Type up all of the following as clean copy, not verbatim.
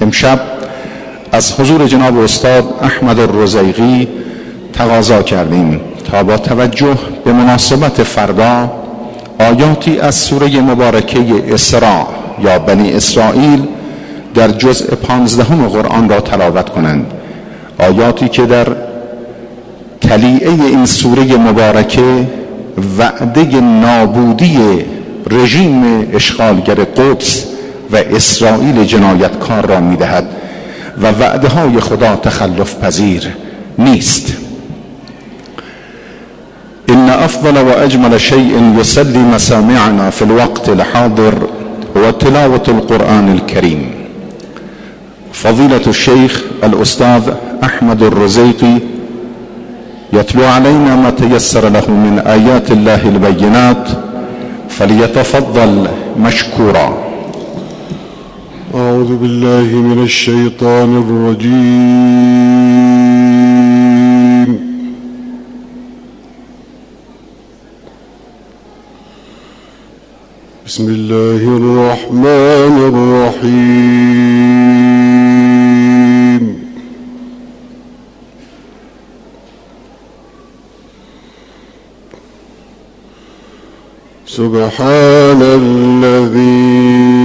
امشب از حضور جناب استاد احمد الرزیقی تقاضا کردیم تا با توجه به مناسبت فردا آیاتی از سوره مبارکه اسراء یا بنی اسرائیل در جزء 15 قرآن را تلاوت کنند. آیاتی که در تلیعه این سوره مبارکه وعده نابودی رژیم اشغالگر قدس و اسرائیل جنایتکار را می‌دهد و وعده های خدا تخلف پذیر نیست. إن أفضل وأجمل شيء يسلي مسامعنا في الوقت الحاضر هو تلاوة القرآن الكريم. فضيلة الشيخ الأستاذ أحمد الرزيقي يتلو علينا ما تيسر له من آيات الله البينات، فليتفضل مشكورا. أعوذ بالله من الشيطان الرجيم. بسم الله الرحمن الرحيم. سبحان الذي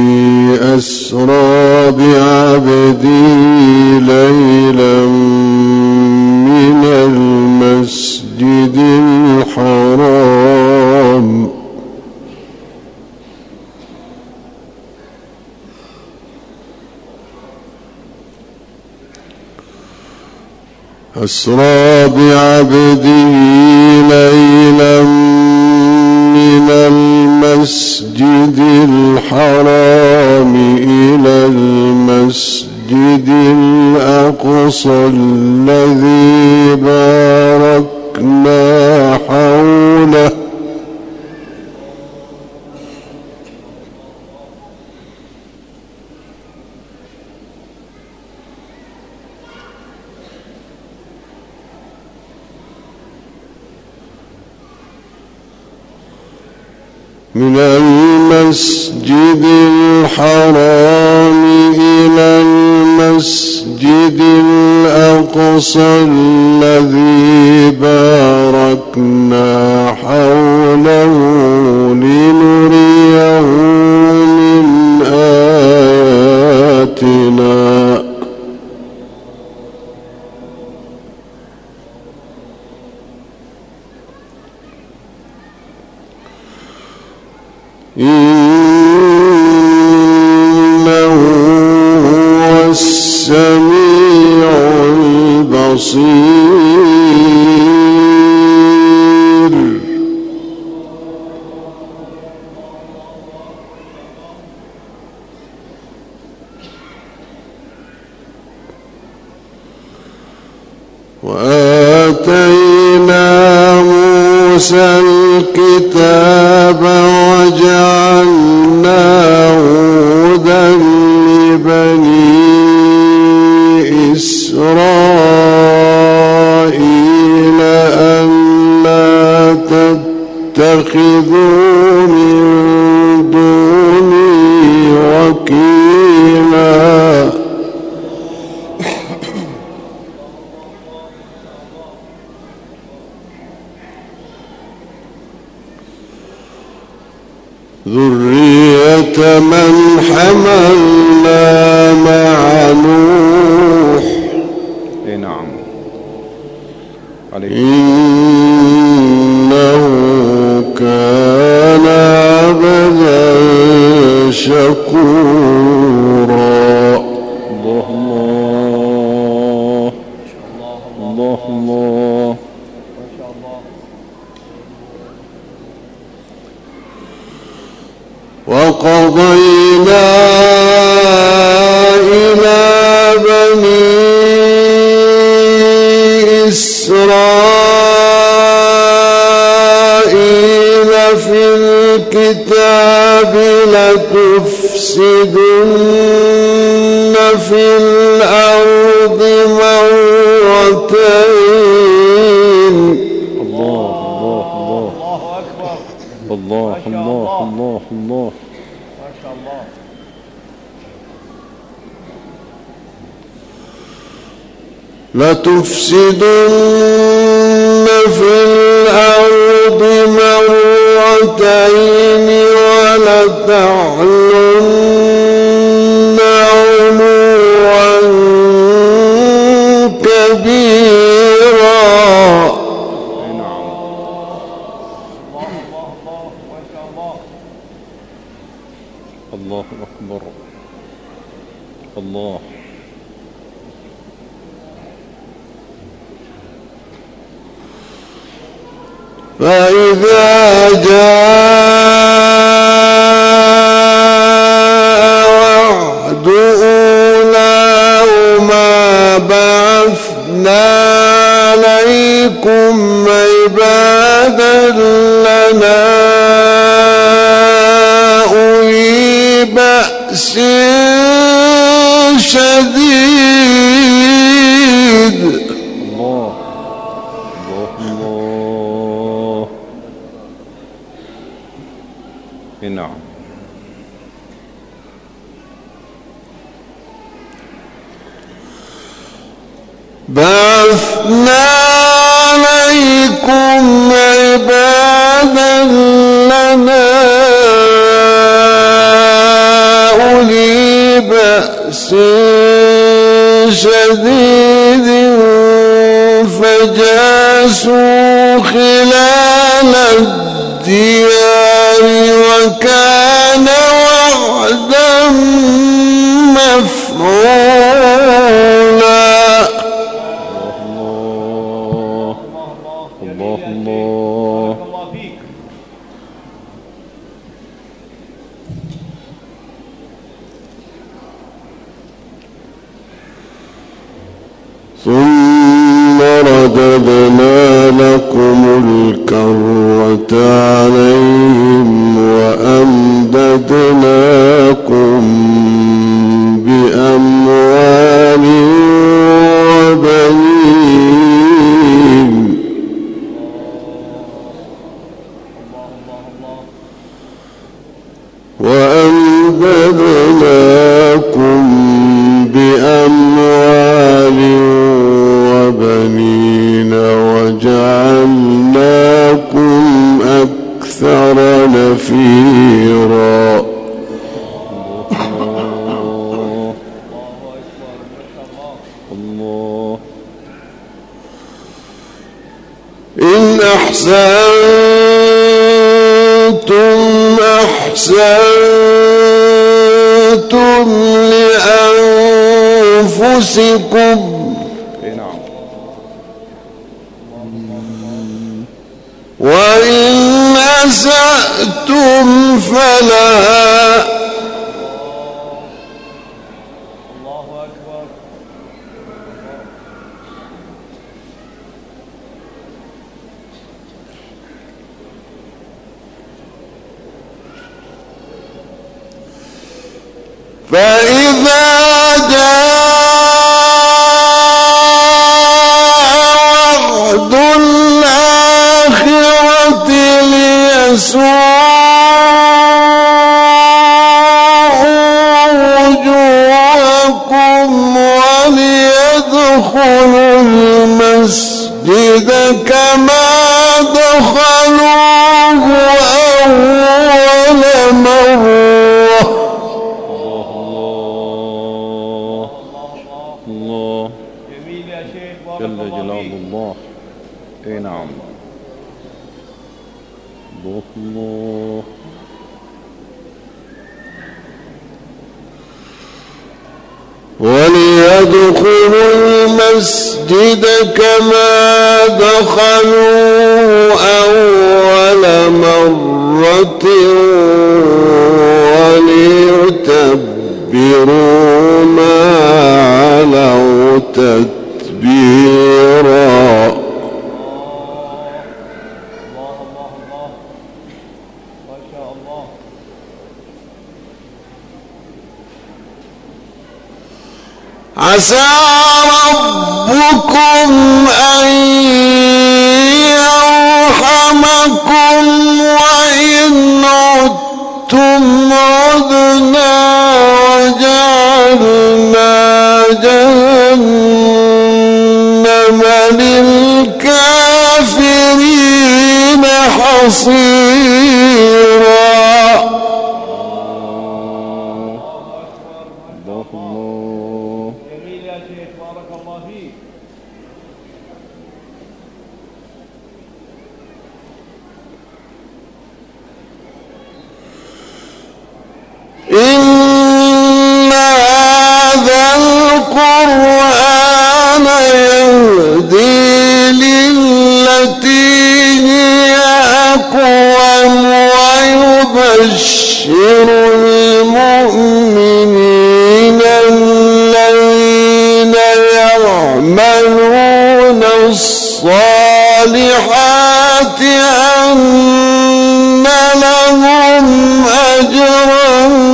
أسرى بعبده ليلا من المسجد الحرام ليلا من المسجد الحرام إلى المسجد الأقصى الذي باركنا حوله من المسجد الحرام إلى المسجد الأقصى الذي باركنا حوله لنريه من آياتنا إنه هو السميع البصير. وآتينا موسى الكتاب وجعلناه هدى لبني إسرائيل ألا تتخذوا من دوني وكيلا. ذرية من حملنا مع نوح نعم إنه كان عبدا شكورا. الله الله الله الله. وقضينا إلى بني إسرائيل في الكتاب لتفسدن في الأرض مرتين. الله الله الله الله الله الله الله. ما شاء الله. لتفسدن في الأرض مرتين ولتعلن علوا كبيرا. الله أكبر. الله. فإذا جاء وعد أولاهما بعثنا عليكم عبادا لنا أولي بأس شديد. الله. نعم. بعثنا عليكم عبادا لنا أولي بأس شديد فجاسوا خلال الديار وكان وعدا مفعولا. الله الله. ثم رددنا لكم الكرة عليهم وأمددناكم بأموال وبنين. وأمددناكم بأموال وبنين وجعلناكم أكثر نفيرا. الله. إن أحسنتم أحسنتم لأنفسكم وإن أسأتم فلها. فإذا جاء وعد الآخرة ليسوءوا وجوهكم وليدخلوا المسجد كما دخلوه أول مرة. الله. جل جلال الله. نعم. الله. وليدخلوا المسجد كما دخلوا أول مرة وليتبروا ما علوا تتبيرا. عسى ربكم أن يرحمكم وإن عدتم عدنا. وجعلنا جهنم للكافرين حصيرا. جميل يا شيخ بارك الله فيك. إن هذا القرآن يهدي للتي هي أقوم ويبشر المؤمنين الذين يعملون الصالحات أن لهم أجرا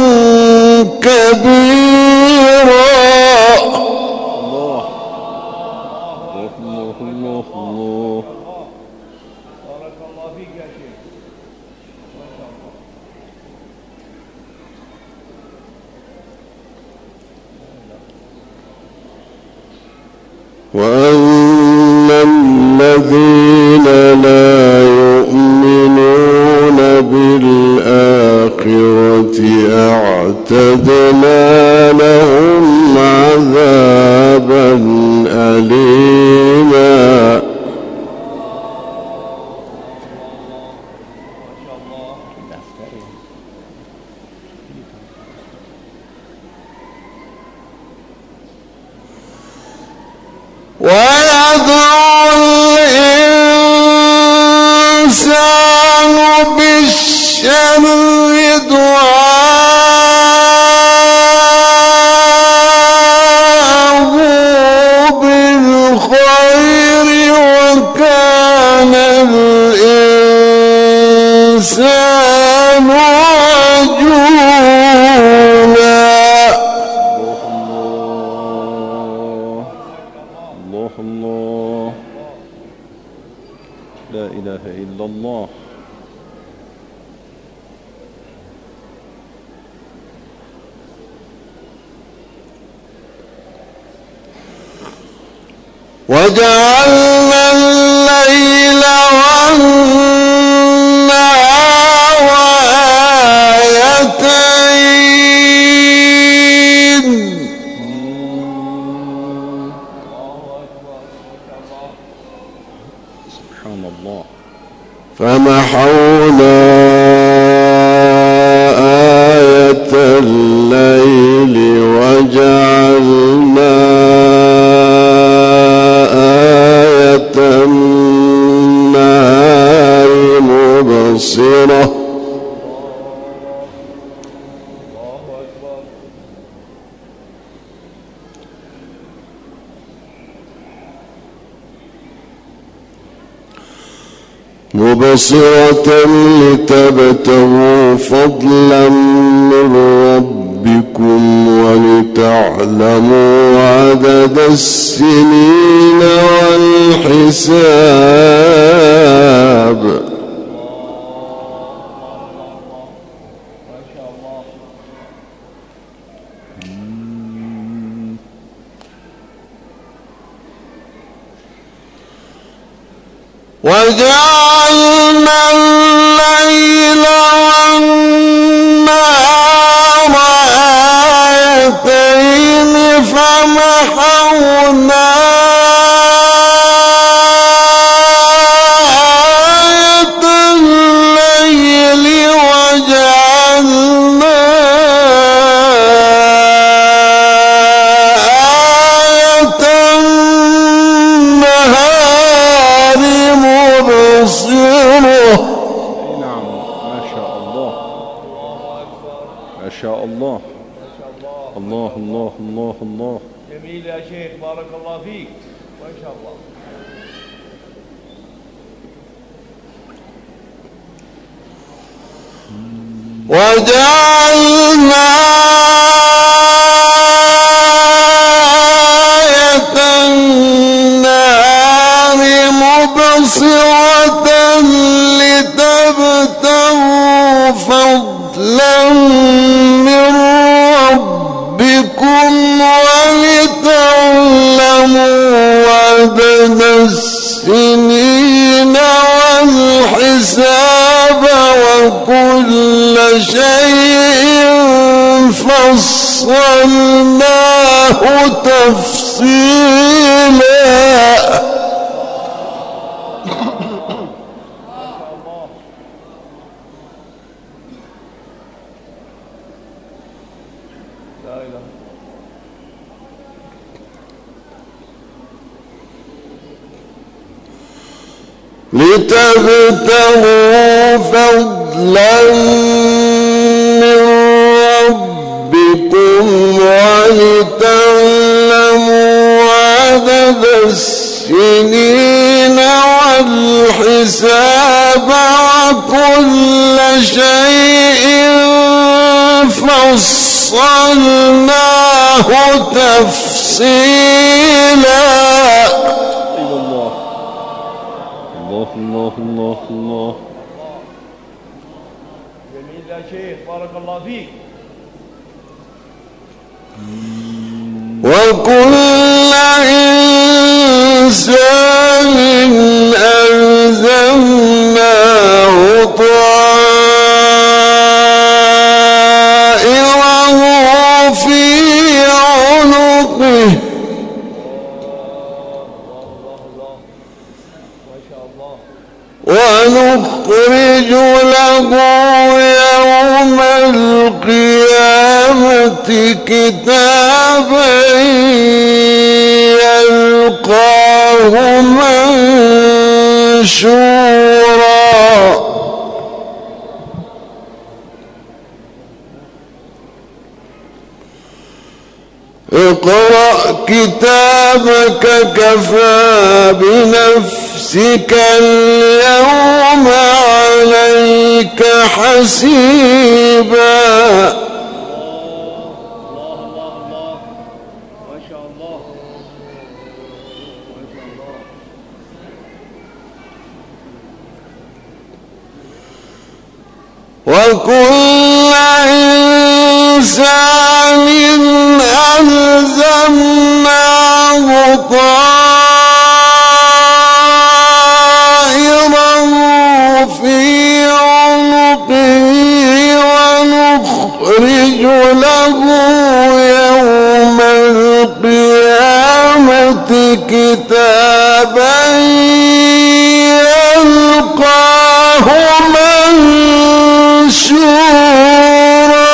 كبيرا. بارك الله فيك يا شيخ. ما شاء الله. وأن الذين لا يؤمنون بالآخرة أعتدنا لهم عذابا أليما. ويدعو الإنسان بالشر دعاءه بالخير وكان الإنسان عجولا. الله لا إله إلا الله. وجعلنا الليل والنهار آيتين سبحان الله. فمحونا آية الليل وجعلنا آية النهار مبصرة. مبصرة لتبتغوا فضلا من ربكم ولتعلموا عدد السنين والحساب. وجعلنا الليل والنهار آيتين فمحونا آية الليل وجعلنا آية النهار مبصرة. نعم ما شاء الله ما شاء الله. الله الله الله الله. جميل يا شيخ بارك الله فيك. ما شاء الله. وجعلنا آية النهار مبصرة لتبتغوا فضلا من ربكم ولتعلموا عدد تفصيلا. لتبتغوا فضلا من ربكم ولتعلموا عدد السنين والحساب وكل شيء فصلناه تفصيلا. الله الله الله. جميل يا شيخ، بارك الله فيك. وكل إنسان ألزمناه طائره في عنقه ونخرج له يوم القيامة كتابا يلقاه منشورا. اقرأ كتابك كفى بنفسك اليوم عليك حسيبا. ما شاء الله ما شاء الله. وكل إنسان ألزمناه طائره في عنقه ونخرج له يوم القيامة كتابا يلقاه منشورا.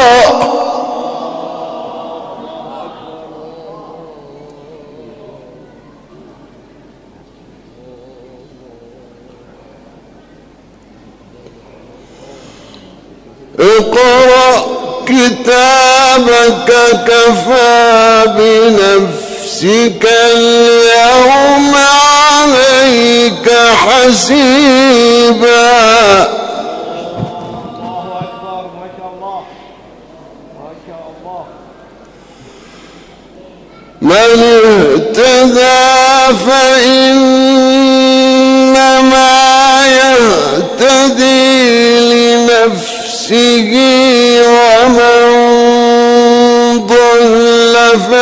اقرأ كتابك كفى بنفسك اليوم عليك حسيبا. الله أكبر ما شاء الله ما شاء الله. من اهتدى فإنما يهتدي لنفسه ومن ضل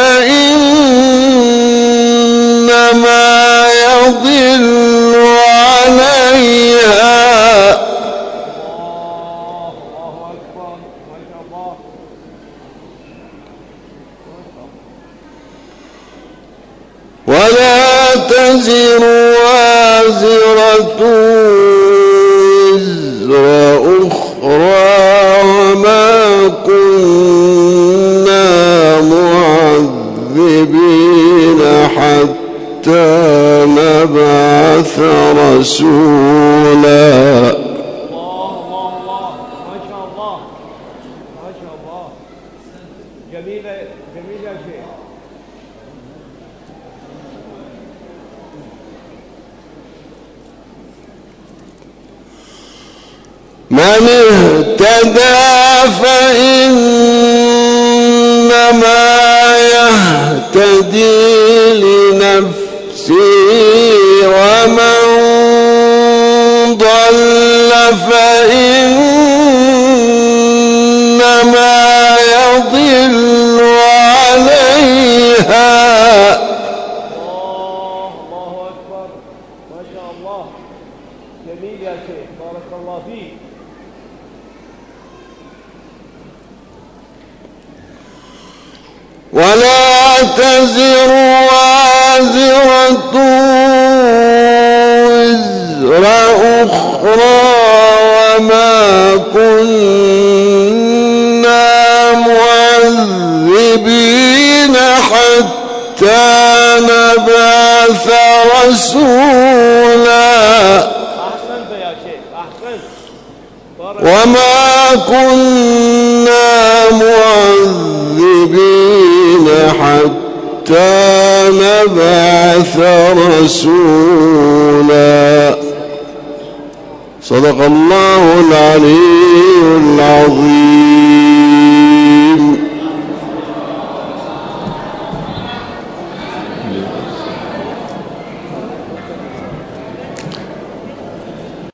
فإنما يضل عليها. الله أكبر ما شاء الله. ولا تزر وازرة وزر أخرى وما كنا معذبين حتى نبعث رسولا. الله ما شاء الله ما شاء الله. جميل جميل يا شيخ. من اهتدى فإنما يهتدي لنفسه ومن ضل فإنما يضل عليها. الله أكبر ما شاء الله. جميل يا شيخ، بارك الله فيك. ولا تزر وازرة وزر أخرى وما كنا معذبين حتى نبعث رسولا أحسنت يا شيخ أحسنت. وما كنا معذبين حتى نبعث رسولا. صدق الله العلي العظيم.